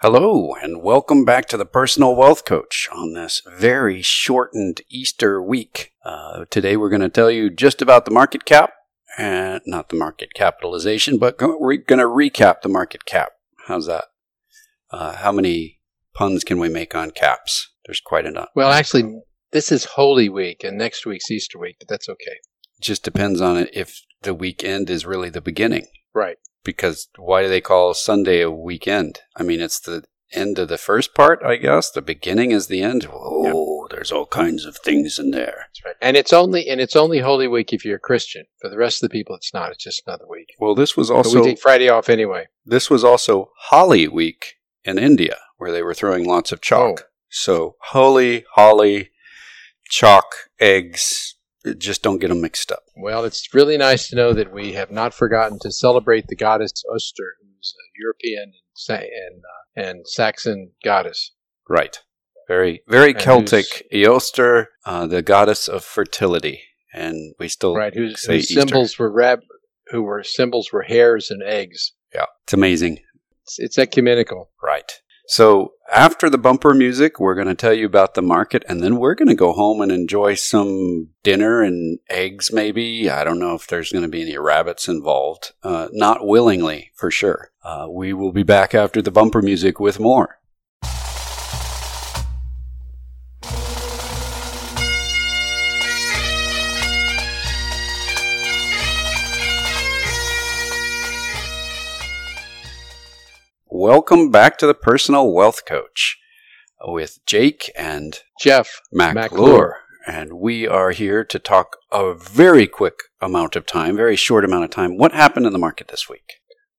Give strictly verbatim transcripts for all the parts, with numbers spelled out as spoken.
Hello, and welcome back to the Personal Wealth Coach on this very shortened Easter week. Uh, today we're going to tell you just about the market cap, and not the market capitalization, but go, we're going to recap the market cap. How's that? Uh, how many puns can we make on caps? There's quite enough. Well, actually, this is Holy Week, and next week's Easter week, but that's okay. It just depends on it if the weekend is really the beginning. Right. Because why do they call Sunday a weekend? I mean, it's the end of the first part, I guess. The beginning is the end. Oh, yep. There's all kinds of things in there. That's right. And it's only and it's only Holy Week if you're a Christian. For the rest of the people, it's not. It's just another week. Well, this was also... But we take Friday off anyway. This was also Holi Week in India, where they were throwing lots of chalk. Oh. So, holy, holly, chalk, eggs... Just don't get them mixed up. Well, it's really nice to know that we have not forgotten to celebrate the goddess Oster, who's a European and and, uh, and Saxon goddess. Right. Very, very and Celtic. Eoster, uh, the goddess of fertility, and we still right. Whose, say whose symbols were rab, who were symbols were hares and eggs. Yeah, it's amazing. It's, it's ecumenical. Right. So after the bumper music, we're going to tell you about the market, and then we're going to go home and enjoy some dinner and eggs, maybe. I don't know if there's going to be any rabbits involved. Uh, not willingly, for sure. Uh, we will be back after the bumper music with more. Welcome back to the Personal Wealth Coach with Jake and Jeff McClure. And we are here to talk a very quick amount of time, very short amount of time. What happened in the market this week?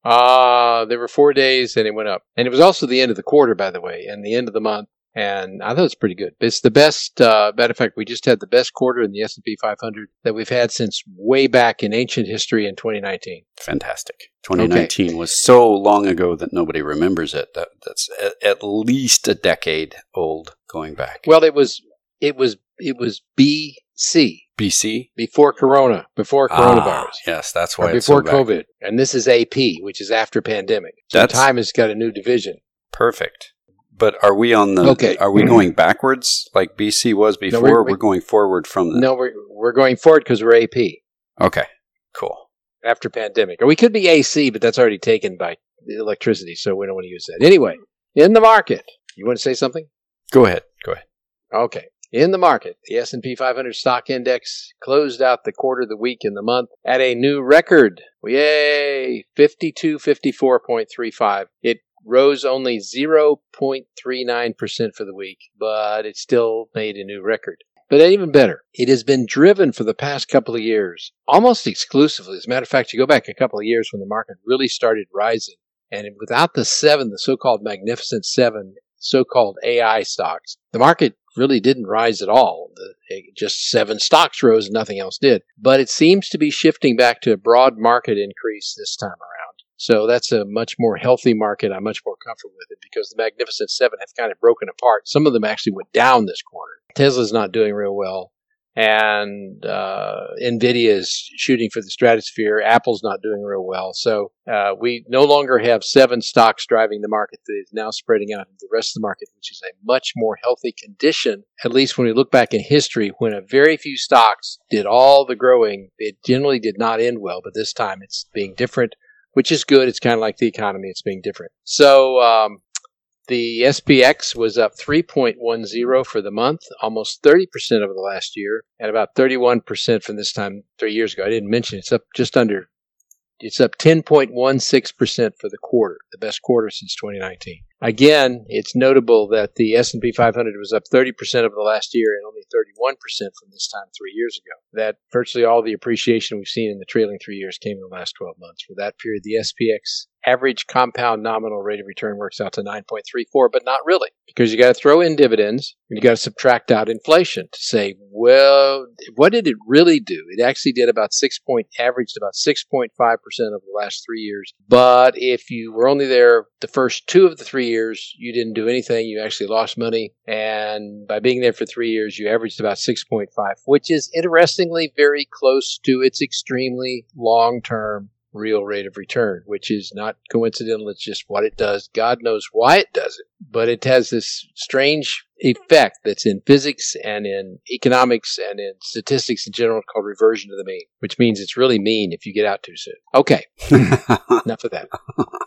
Uh, there were four days and it went up. And it was also the end of the quarter, by the way, and the end of the month. And I thought it was pretty good. It's the best, uh, matter of fact, we just had the best quarter in the S and P five hundred that we've had since way back in ancient history in twenty nineteen. Fantastic. twenty nineteen okay. was so long ago that nobody remembers it. That, that's at, at least a decade old going back. Well, it was, it was, it was B C. B C? Before Corona, before coronavirus. Ah, yes, that's why or it's before so COVID. Back. And this is A P, which is after pandemic. So that's, time has got a new division. Perfect. But are we on the? Okay. Are we going backwards like B C was before? No, we're, we're going forward from that. No, we're we're going forward because we're A P. Okay. Cool. After pandemic, or we could be A C, but that's already taken by electricity, so we don't want to use that. Anyway, in the market, you want to say something? Go ahead. Go ahead. Okay. In the market, the S and P five hundred stock index closed out the quarter, the week, and the month at a new record. Yay! fifty-two fifty-four point three five. It rose only zero point three nine percent for the week, but it still made a new record. But even better, it has been driven for the past couple of years, almost exclusively. As a matter of fact, you go back a couple of years when the market really started rising, and without the seven, the so-called Magnificent Seven, so-called A I stocks, the market really didn't rise at all. The, just seven stocks rose and nothing else did. But it seems to be shifting back to a broad market increase this time around. So that's a much more healthy market. I'm much more comfortable with it because the Magnificent Seven have kind of broken apart. Some of them actually went down this quarter. Tesla's not doing real well. And uh, NVIDIA is shooting for the stratosphere. Apple's not doing real well. So uh, we no longer have seven stocks driving the market that is now spreading out into the rest of the market, which is a much more healthy condition, at least when we look back in history, when a very few stocks did all the growing. It generally did not end well, but this time it's being different, which is good. It's kind of like the economy. It's being different. So um, the S P X was up three point one zero for the month, almost thirty percent over the last year, and about thirty-one percent from this time three years ago. I didn't mention it. It's up just under, it's up ten point one six percent for the quarter, the best quarter since twenty nineteen. Again, it's notable that the S and P five hundred was up thirty percent over the last year and only thirty-one percent from this time three years ago. That virtually all the appreciation we've seen in the trailing three years came in the last twelve months. For that period, the S P X average compound nominal rate of return works out to nine point three four, but not really, because you got to throw in dividends and you got to subtract out inflation to say, well, what did it really do? It actually did about six point, averaged about six point five percent over the last three years. But if you were only there the first two of the three years, you didn't do anything. You actually lost money. And by being there for three years, you averaged about six point five, which is interestingly very close to its extremely long-term real rate of return, which is not coincidental. It's just what it does. God knows why it does it, but it has this strange effect that's in physics and in economics and in statistics in general called reversion to the mean, which means it's really mean if you get out too soon. Okay, enough of that.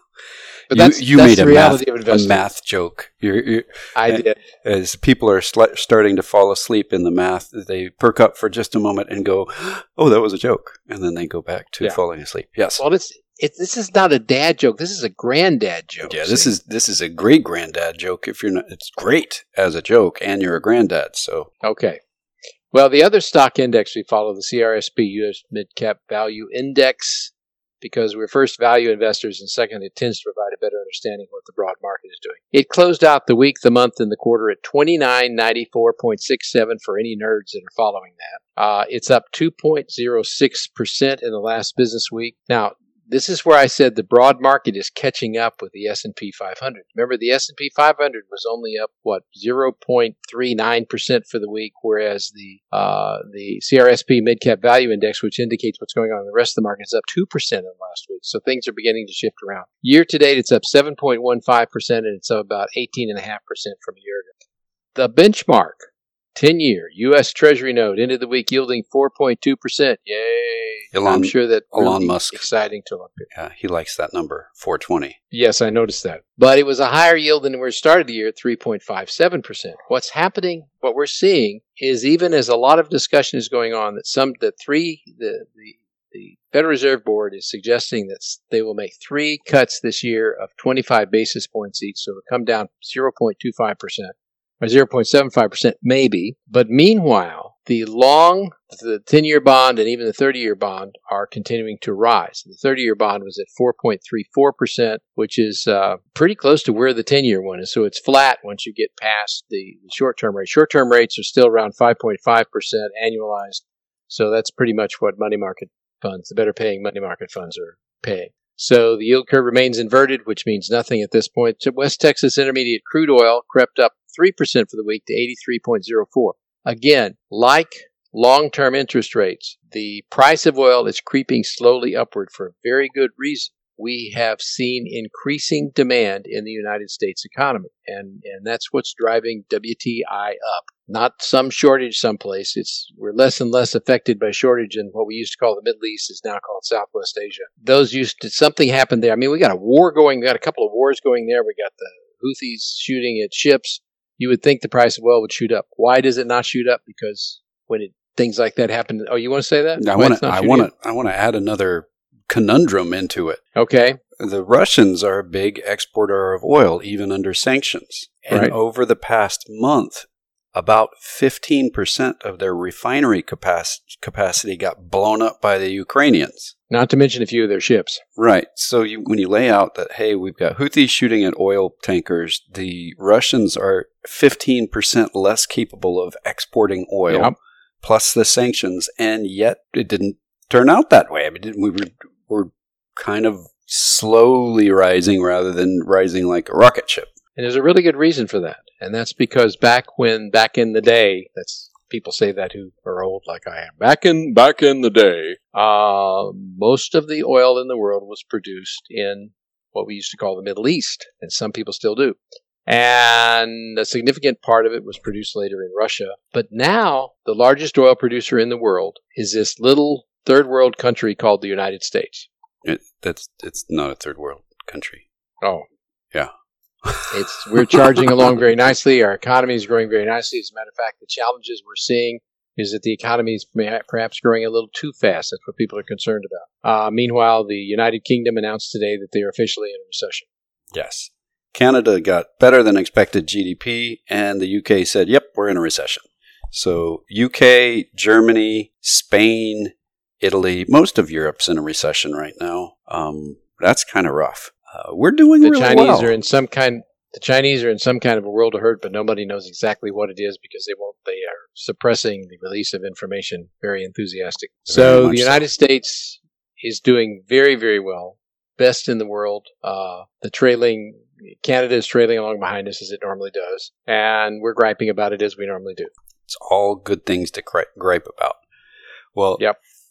But that's, you you that's made the a, reality math, of investing. a math joke. You're, you're, I did. As people are sl- starting to fall asleep in the math, they perk up for just a moment and go, "Oh, that was a joke," and then they go back to Yeah. falling asleep. Yes. Well, it's it. This is not a dad joke. This is a granddad joke. Yeah, this see? is this is a great granddad joke. If you're not, it's great as a joke, and you're a granddad. So Okay. Well, the other stock index we follow, the C R S P U S Mid Cap Value Index, because we're first value investors, and second, it tends to provide a better understanding of what the broad market is doing. It closed out the week, the month, and the quarter at twenty-nine ninety-four point six seven for any nerds that are following that. Uh, it's up two point zero six percent in the last business week. Now, this is where I said the broad market is catching up with the S and P five hundred. Remember, the S and P five hundred was only up, what, zero point three nine percent for the week, whereas the uh, the C R S P Mid-Cap Value Index, which indicates what's going on in the rest of the market, is up two percent in the last week. So things are beginning to shift around. Year to date, it's up seven point one five percent, and it's up about eighteen point five percent from a year ago. The benchmark ten-year U S Treasury note ended the week yielding four point two percent. Yay! Elon, I'm sure that Elon really Musk. exciting to a lot of people. Yeah, he likes that number, four twenty. Yes, I noticed that. But it was a higher yield than we started the year at three point five seven percent. What's happening, what we're seeing, is even as a lot of discussion is going on, that some, the three, the, the, the Federal Reserve Board is suggesting that they will make three cuts this year of twenty-five basis points each, so it'll come down zero point two five percent. Or zero point seven five percent maybe. But meanwhile, the long, the ten-year bond and even the thirty-year bond are continuing to rise. The thirty-year bond was at four point three four percent, which is uh, pretty close to where the ten-year one is. So it's flat once you get past the, the short-term rate. Short-term rates are still around five point five percent annualized. So that's pretty much what money market funds, the better paying money market funds are paying. So the yield curve remains inverted, which means nothing at this point. West Texas Intermediate crude oil crept up three percent for the week to eighty-three point zero four. Again, like long-term interest rates, the price of oil is creeping slowly upward for a very good reason. We have seen increasing demand in the United States economy, and, and that's what's driving W T I up. Not some shortage someplace. It's we're less and less affected by shortage in what we used to call the Middle East is now called Southwest Asia. Those used to, something happened there. I mean, we got a war going, we got a couple of wars going there. We got the Houthis shooting at ships. You would think the price of oil would shoot up. Why does it not shoot up? Because when it, things like that happen, oh, you want to say that? I want to, I want to, I want to add another conundrum into it. Okay. The Russians are a big exporter of oil, even under sanctions. And Right. over the past month, about fifteen percent of their refinery capac- capacity got blown up by the Ukrainians. Not to mention a few of their ships. Right. So you, when you lay out that, hey, we've got Houthis shooting at oil tankers, the Russians are fifteen percent less capable of exporting oil, Yep. plus the sanctions, and yet it didn't turn out that way. I mean, we were, were kind of slowly rising rather than rising like a rocket ship. And there's a really good reason for that. And that's because back when, back in the day, that's people say that who are old like I am. Back in, back in the day, uh, most of the oil in the world was produced in what we used to call the Middle East. And some people still do. And a significant part of it was produced later in Russia. But now the largest oil producer in the world is this little third world country called the United States. It, that's it's not a third world country. Oh. Yeah. It's we're charging along very nicely. Our economy is growing very nicely. As a matter of fact, the challenges we're seeing is that the economy is perhaps growing a little too fast. That's what people are concerned about. Uh, meanwhile, the United Kingdom announced today that they are officially in a recession. Yes. Canada got better than expected G D P, and the U K said, yep, we're in a recession. So U K, Germany, Spain, Italy, most of Europe's in a recession right now. Um, that's kind of rough. Uh, we're doing The really Chinese well. are in some kind. The Chinese are in some kind of a world of hurt, but nobody knows exactly what it is because they won't. They are suppressing the release of information very enthusiastic. Very So much the United States is doing very, very well, best in the world. Uh, the trailing Canada is trailing along behind us as it normally does, and we're griping about it as we normally do. It's all good things to gri- gripe about. Well, Yep.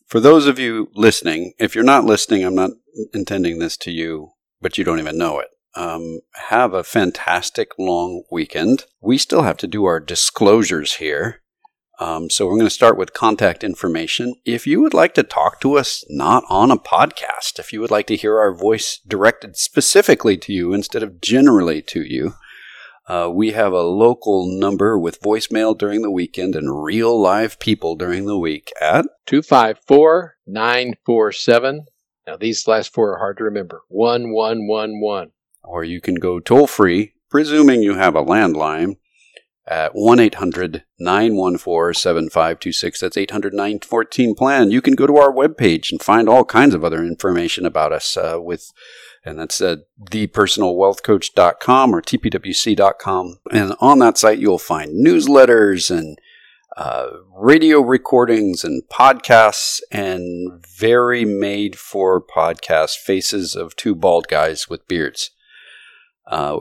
For those of you listening, if you're not listening, I'm not intending this to you, but you don't even know it. Um, have a fantastic long weekend. We still have to do our disclosures here. Um, so we're going to start with contact information. If you would like to talk to us, not on a podcast, if you would like to hear our voice directed specifically to you instead of generally to you, uh, we have a local number with voicemail during the weekend and real live people during the week at two five four, nine four seven. Now these last four are hard to remember. one one one one. Or you can go toll-free, presuming you have a landline, at one eight hundred, nine one four, seven five two six. That's eight hundred, nine one four, plan. You can go to our webpage and find all kinds of other information about us, uh, with, and that's uh, the personal wealth coach dot com or T P W C dot com. And on that site, you'll find newsletters and uh, radio recordings and podcasts and very made-for-podcast faces of two bald guys with beards. Uh,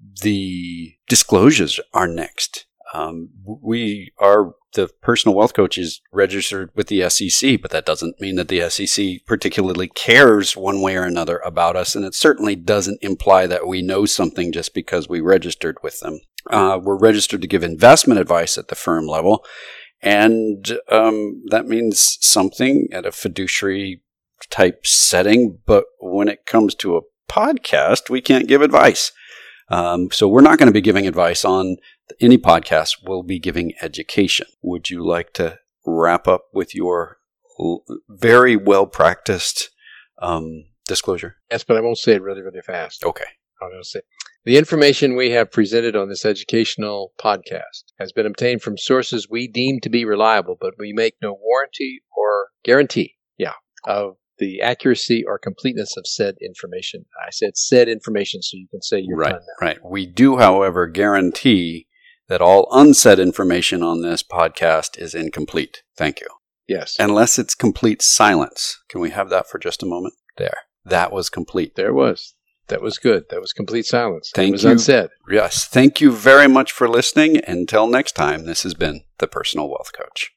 the disclosures are next. Um, we are, the personal wealth coach is registered with the S E C, but that doesn't mean that the S E C particularly cares one way or another about us. And it certainly doesn't imply that we know something just because we registered with them. Uh, we're registered to give investment advice at the firm level. And, um, that means something at a fiduciary type setting. But when it comes to a podcast, we can't give advice. Um, so we're not going to be giving advice on any podcast. We'll be giving education. Would you like to wrap up with your l- very well-practiced um, disclosure? Yes, but I won't say it really, really fast. Okay. I'm going to say the information we have presented on this educational podcast has been obtained from sources we deem to be reliable, but we make no warranty or guarantee, yeah, of the accuracy or completeness of said information. I said said information, so you can say you're right, done now. Right. We do, however, guarantee that all unsaid information on this podcast is incomplete. Thank you. Yes. Unless it's complete silence. Can we have that for just a moment? There. That was complete. There was. That was good. That was complete silence. Thank it was you. unsaid. Yes. Thank you very much for listening. Until next time, this has been the Personal Wealth Coach.